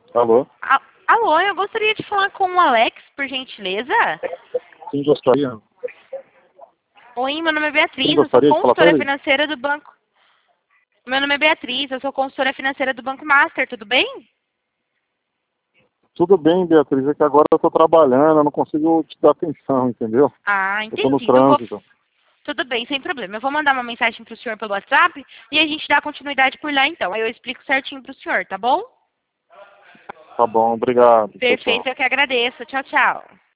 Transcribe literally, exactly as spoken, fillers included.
Alô? A- Alô, eu gostaria de falar com o Alex, por gentileza. Sim, gostaria. Oi, meu nome é Sim, Beatriz, eu sou gostaria de falar com consultora ele? financeira do banco. Meu nome é Beatriz, eu sou consultora financeira do Banco Master, tudo bem? Tudo bem, Beatriz, é que agora eu estou trabalhando, eu não consigo te dar atenção, entendeu? Ah, Eu estou no entendi. Eu vou... trânsito. Tudo bem, sem problema. Eu vou mandar uma mensagem para o senhor pelo WhatsApp e a gente dá continuidade por lá então. Aí eu explico certinho para o senhor, tá bom? Tá bom, obrigado. Tchau, tchau. Perfeito, eu que agradeço. Tchau, tchau.